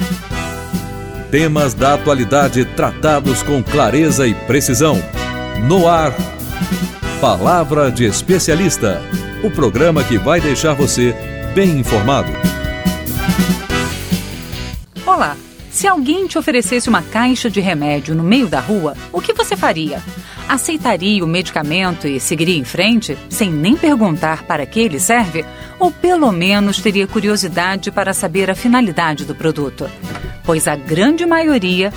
Temas da atualidade tratados com clareza e precisão. No ar, Palavra de Especialista. O programa que vai deixar você bem informado. Olá, se alguém te oferecesse uma caixa de remédio no meio da rua, o que você faria? Aceitaria o medicamento e seguiria em frente, sem nem perguntar para que ele serve? Ou pelo menos teria curiosidade para saber a finalidade do produto? Pois a grande maioria,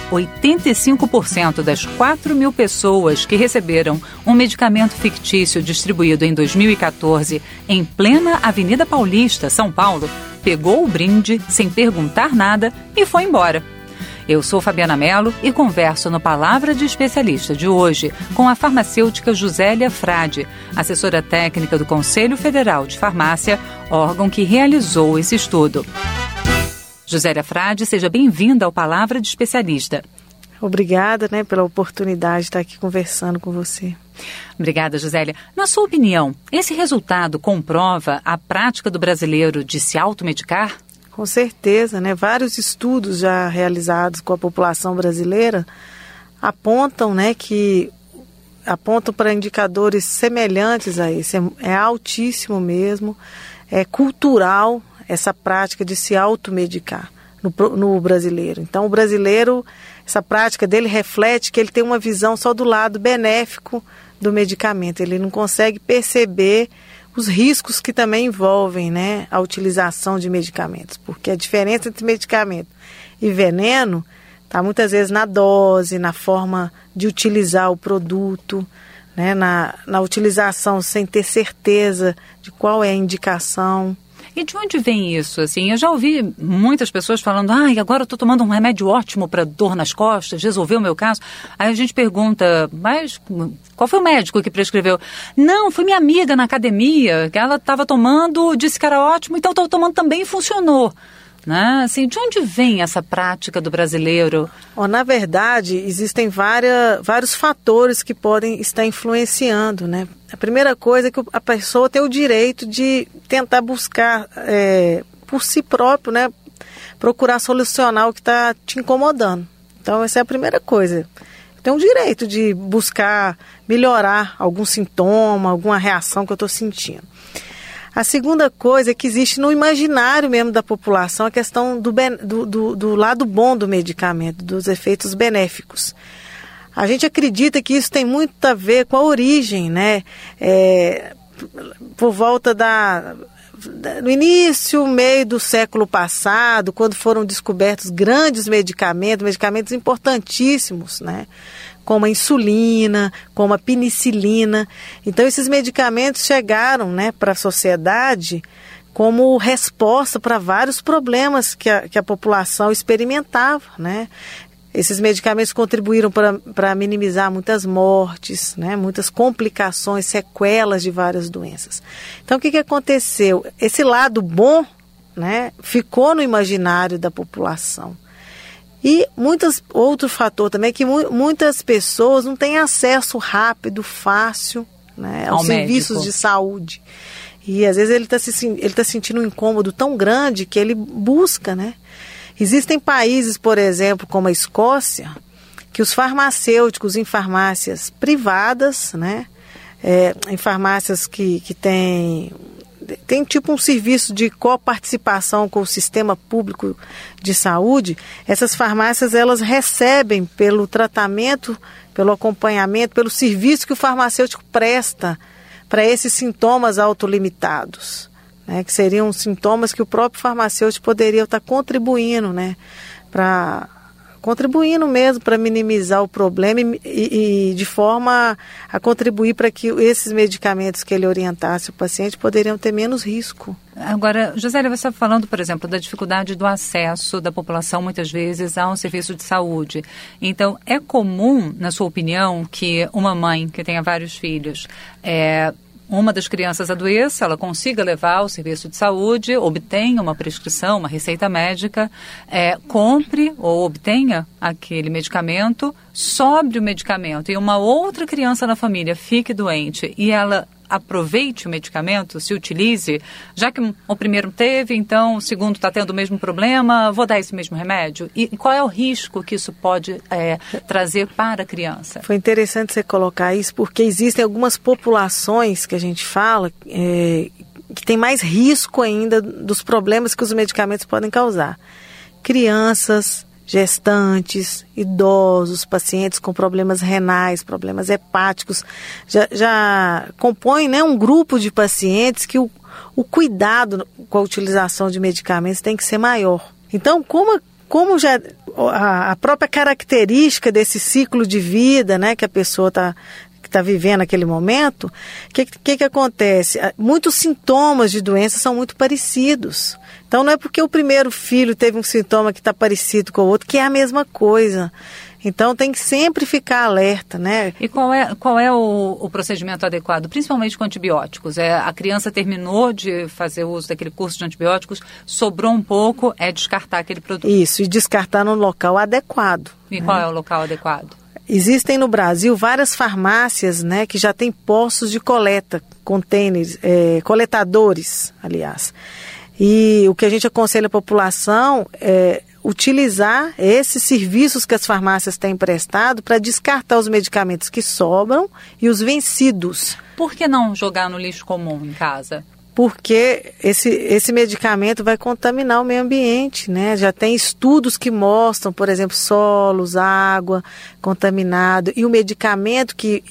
85% das 4.000 pessoas que receberam um medicamento fictício distribuído em 2014 em plena Avenida Paulista, São Paulo, pegou o brinde sem perguntar nada e foi embora. Eu sou Fabiana Mello e converso no Palavra de Especialista de hoje com a farmacêutica Josélia Frade, assessora técnica do Conselho Federal de Farmácia, órgão que realizou esse estudo. Josélia Frade, seja bem-vinda ao Palavra de Especialista. Obrigada, pela oportunidade de estar aqui conversando com você. Obrigada, Josélia. Na sua opinião, esse resultado comprova a prática do brasileiro de se automedicar? Com certeza, vários estudos já realizados com a população brasileira apontam, apontam para indicadores semelhantes a esse. É altíssimo mesmo, é cultural essa prática de se automedicar no brasileiro. Então, o brasileiro, essa prática dele reflete que ele tem uma visão só do lado benéfico do medicamento. Ele não consegue perceber os riscos que também envolvem a utilização de medicamentos, porque a diferença entre medicamento e veneno está muitas vezes na dose, na forma de utilizar o produto, na utilização sem ter certeza de qual é a indicação. E de onde vem isso? Eu já ouvi muitas pessoas falando, agora eu estou tomando um remédio ótimo para dor nas costas, resolveu o meu caso. Aí a gente pergunta, mas qual foi o médico que prescreveu? Não, foi minha amiga na academia, que ela estava tomando, disse que era ótimo, então estou tomando também e funcionou. De onde vem essa prática do brasileiro? Na verdade, existem vários fatores que podem estar influenciando, A primeira coisa é que a pessoa tem o direito de tentar buscar por si próprio, procurar solucionar o que está te incomodando. Então, essa é a primeira coisa. Tem o direito de buscar melhorar algum sintoma, alguma reação que eu estou sentindo. A segunda coisa é que existe no imaginário mesmo da população a questão do lado bom do medicamento, dos efeitos benéficos. A gente acredita que isso tem muito a ver com a origem, por volta no início, meio do século passado, quando foram descobertos grandes medicamentos importantíssimos, como a insulina, como a penicilina. Então, esses medicamentos chegaram para a sociedade como resposta para vários problemas que a população experimentava, Esses medicamentos contribuíram para minimizar muitas mortes, muitas complicações, sequelas de várias doenças. Então, o que aconteceu? Esse lado bom, ficou no imaginário da população. E outro fator também é que muitas pessoas não têm acesso rápido, fácil, aos serviços de saúde. E às vezes ele está sentindo um incômodo tão grande que ele busca, Existem países, por exemplo, como a Escócia, que os farmacêuticos em farmácias privadas, em farmácias que tem tipo um serviço de coparticipação com o sistema público de saúde, essas farmácias elas recebem pelo tratamento, pelo acompanhamento, pelo serviço que o farmacêutico presta para esses sintomas autolimitados, que seriam sintomas que o próprio farmacêutico poderia estar contribuindo, contribuindo mesmo para minimizar o problema e de forma a contribuir para que esses medicamentos que ele orientasse o paciente poderiam ter menos risco. Agora, Josélia, você está falando, por exemplo, da dificuldade do acesso da população, muitas vezes, a um serviço de saúde. Então, é comum, na sua opinião, que uma mãe que tenha vários filhos, uma das crianças adoeça, ela consiga levar ao serviço de saúde, obtenha uma prescrição, uma receita médica, compre ou obtenha aquele medicamento, sobre o medicamento, e uma outra criança na família fique doente e ela aproveite o medicamento, se utilize, já que o primeiro teve, então o segundo está tendo o mesmo problema, vou dar esse mesmo remédio? E qual é o risco que isso pode trazer para a criança? Foi interessante você colocar isso, porque existem algumas populações que a gente fala que tem mais risco ainda dos problemas que os medicamentos podem causar. Crianças, gestantes, idosos, pacientes com problemas renais, problemas hepáticos, já compõem, né, um grupo de pacientes que o cuidado com a utilização de medicamentos tem que ser maior. Então, como já a própria característica desse ciclo de vida, né, que a pessoa está vivendo naquele momento, o que acontece? Muitos sintomas de doença são muito parecidos. Então não é porque o primeiro filho teve um sintoma que está parecido com o outro, que é a mesma coisa. Então tem que sempre ficar alerta, né? E qual é o procedimento adequado, principalmente com antibióticos? A criança terminou de fazer uso daquele curso de antibióticos, sobrou um pouco, descartar aquele produto. Isso, e descartar no local adequado. E qual é o local adequado? Existem no Brasil várias farmácias, né, que já têm postos de coleta, containers, coletadores, aliás. E o que a gente aconselha a população é utilizar esses serviços que as farmácias têm prestado para descartar os medicamentos que sobram e os vencidos. Por que não jogar no lixo comum em casa? Porque esse medicamento vai contaminar o meio ambiente, né? Já tem estudos que mostram, por exemplo, solos, água contaminado. E o medicamento,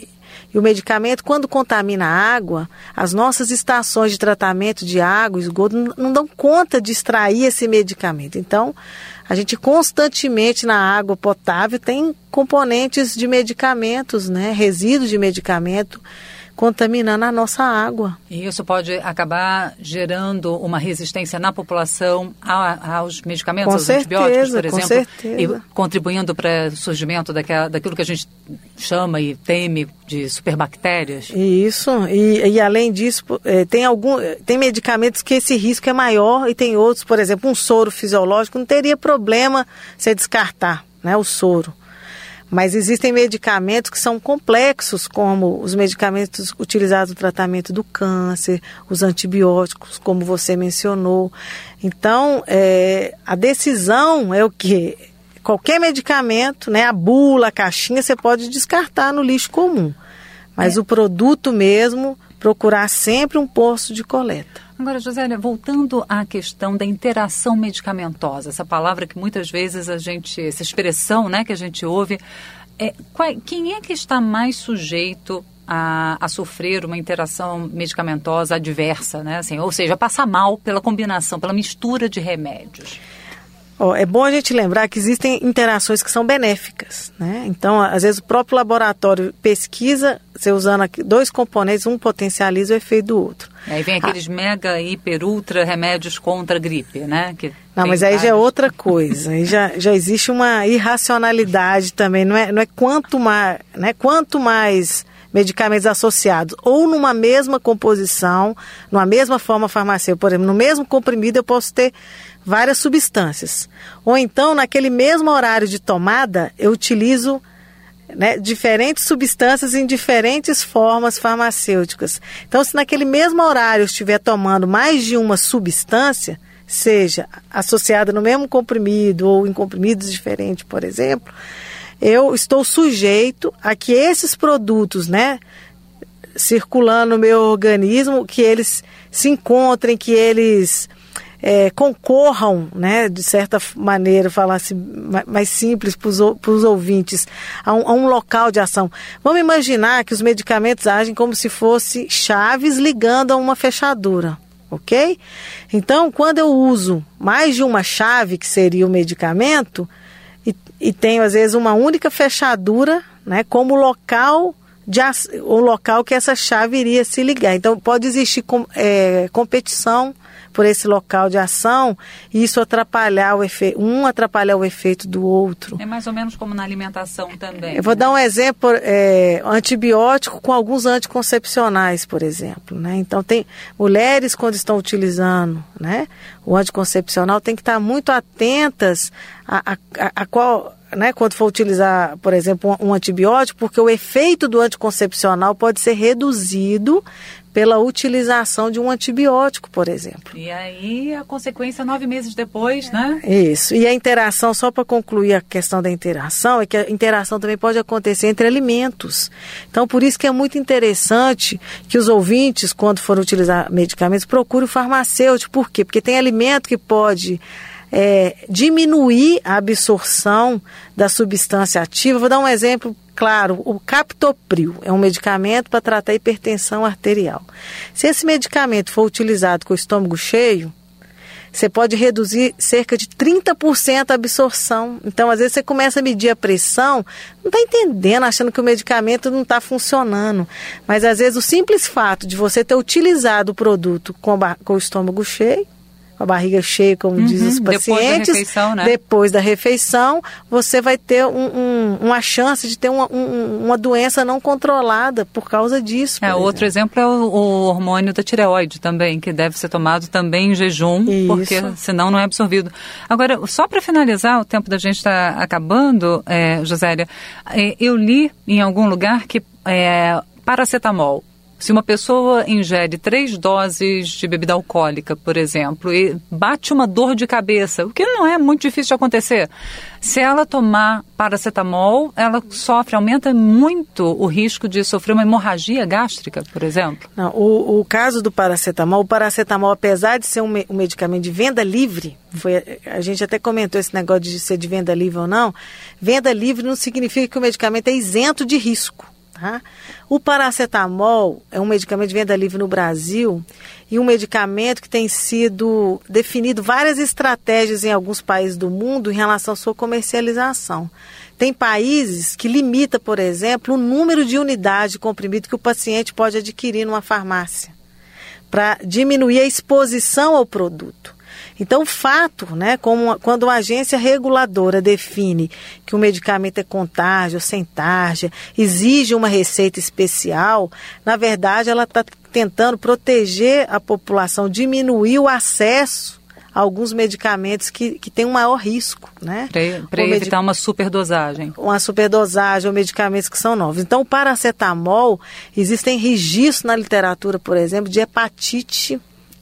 quando contamina a água, as nossas estações de tratamento de água, esgoto, não dão conta de extrair esse medicamento. Então, a gente constantemente na água potável tem componentes de medicamentos, né? Resíduos de medicamento, contaminando a nossa água. E isso pode acabar gerando uma resistência na população aos medicamentos, aos antibióticos, por exemplo? Com certeza. E contribuindo para o surgimento daquilo que a gente chama e teme de superbactérias? Isso, e além disso, tem medicamentos que esse risco é maior e tem outros, por exemplo, um soro fisiológico, não teria problema você descartar, né, o soro. Mas existem medicamentos que são complexos, como os medicamentos utilizados no tratamento do câncer, os antibióticos, como você mencionou. Então, a decisão é o quê? Qualquer medicamento, né, a bula, a caixinha, você pode descartar no lixo comum. Mas o produto mesmo, procurar sempre um posto de coleta. Agora, Josélia, voltando à questão da interação medicamentosa, essa palavra que muitas vezes essa expressão, né, que a gente ouve, quem é que está mais sujeito a sofrer uma interação medicamentosa adversa, né? Assim, ou seja, passar mal pela combinação, pela mistura de remédios? É bom a gente lembrar que existem interações que são benéficas, né? Então, às vezes o próprio laboratório pesquisa, você usando aqui 2 componentes, um potencializa o efeito do outro. Aí vem aqueles mega, hiper, ultra remédios contra a gripe, né? Não, mas aí já é outra coisa. Aí já existe uma irracionalidade também. Não é quanto mais medicamentos associados ou numa mesma composição, numa mesma forma farmacêutica, por exemplo, no mesmo comprimido eu posso ter várias substâncias. Ou então, naquele mesmo horário de tomada, eu utilizo, né, diferentes substâncias em diferentes formas farmacêuticas. Então, se naquele mesmo horário eu estiver tomando mais de uma substância, seja associada no mesmo comprimido ou em comprimidos diferentes, por exemplo, eu estou sujeito a que esses produtos, né, circulando no meu organismo, que eles se encontrem, que eles concorram, né, de certa maneira, falar assim, mais simples para os ouvintes, a um local de ação. Vamos imaginar que os medicamentos agem como se fossem chaves ligando a uma fechadura, ok? Então, quando eu uso mais de uma chave, que seria o medicamento, e tenho, às vezes, uma única fechadura, né, como local o local que essa chave iria se ligar. Então, pode existir competição por esse local de ação e isso atrapalhar o efeito do outro. É mais ou menos como na alimentação também. Eu vou dar um exemplo, antibiótico com alguns anticoncepcionais, por exemplo, né? Então, tem mulheres quando estão utilizando, né, o anticoncepcional, tem que estar muito atentas a qual, né, quando for utilizar, por exemplo, um antibiótico, porque o efeito do anticoncepcional pode ser reduzido pela utilização de um antibiótico, por exemplo. E aí a consequência 9 meses depois, né? Isso. E a interação, só para concluir a questão da interação, é que a interação também pode acontecer entre alimentos. Então, por isso que é muito interessante que os ouvintes, quando forem utilizar medicamentos, procurem o farmacêutico. Por quê? Porque tem alimento que pode diminuir a absorção da substância ativa. Vou dar um exemplo claro, o captopril é um medicamento para tratar a hipertensão arterial. Se esse medicamento for utilizado com o estômago cheio, você pode reduzir cerca de 30% a absorção. Então, às vezes, você começa a medir a pressão, não está entendendo, achando que o medicamento não está funcionando. Mas, às vezes, o simples fato de você ter utilizado o produto com o estômago cheio, com a barriga cheia, como dizem os pacientes, depois da refeição, você vai ter uma chance de ter uma doença não controlada por causa disso. Outro exemplo é o hormônio da tireoide também, que deve ser tomado também em jejum, porque senão não é absorvido. Agora, só para finalizar, o tempo da gente está acabando, Josélia, eu li em algum lugar que paracetamol, se uma pessoa ingere 3 doses de bebida alcoólica, por exemplo, e bate uma dor de cabeça, o que não é muito difícil de acontecer, se ela tomar paracetamol, ela aumenta muito o risco de sofrer uma hemorragia gástrica, por exemplo? Não, o caso do paracetamol, apesar de ser um medicamento de venda livre, a gente até comentou esse negócio de ser de venda livre ou não, venda livre não significa que o medicamento é isento de risco. Tá? O paracetamol é um medicamento de venda livre no Brasil e um medicamento que tem sido definido várias estratégias em alguns países do mundo em relação à sua comercialização. Tem países que limitam, por exemplo, o número de unidades de comprimido que o paciente pode adquirir numa farmácia para diminuir a exposição ao produto. Então, o fato, quando uma agência reguladora define que o medicamento é com tarja ou sem tarja, exige uma receita especial, na verdade, ela está tentando proteger a população, diminuir o acesso a alguns medicamentos que têm um maior risco, Para evitar uma superdosagem. Uma superdosagem ou medicamentos que são novos. Então, o paracetamol, existem registros na literatura, por exemplo, de hepatite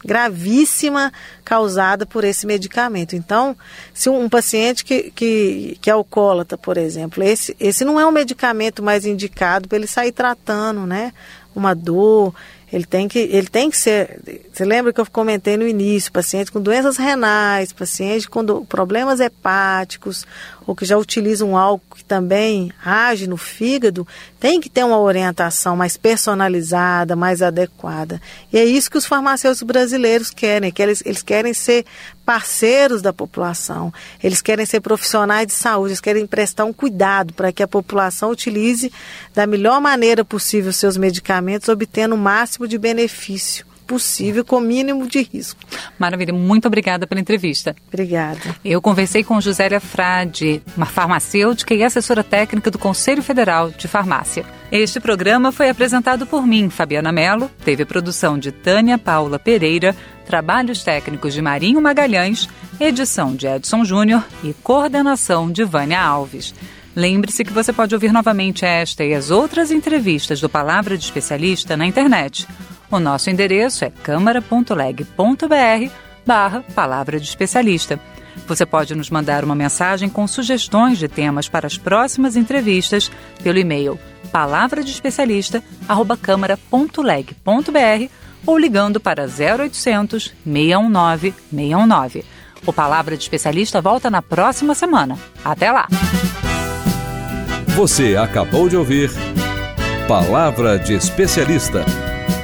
gravíssima causada por esse medicamento. Então, se um paciente que é alcoólatra, por exemplo, esse não é um medicamento mais indicado para ele sair tratando, uma dor. Ele tem que ser... Você lembra que eu comentei no início, pacientes com doenças renais, pacientes com problemas hepáticos, ou que já utilizam álcool que também age no fígado, tem que ter uma orientação mais personalizada, mais adequada. E é isso que os farmacêuticos brasileiros querem, que eles querem ser parceiros da população, eles querem ser profissionais de saúde, eles querem prestar um cuidado para que a população utilize da melhor maneira possível os seus medicamentos, obtendo o máximo de benefício possível, com o mínimo de risco. Maravilha, muito obrigada pela entrevista. Obrigada. Eu conversei com Josélia Frade, uma farmacêutica e assessora técnica do Conselho Federal de Farmácia. Este programa foi apresentado por mim, Fabiana Mello, teve produção de Tânia Paula Pereira, trabalhos técnicos de Marinho Magalhães, edição de Edson Júnior e coordenação de Vânia Alves. Lembre-se que você pode ouvir novamente esta e as outras entrevistas do Palavra de Especialista na internet. O nosso endereço é câmara.leg.br/Palavra de Especialista. Você pode nos mandar uma mensagem com sugestões de temas para as próximas entrevistas pelo e-mail palavradespecialista@câmara.leg.br ou ligando para 0800 619 619. O Palavra de Especialista volta na próxima semana. Até lá! Você acabou de ouvir Palavra de Especialista,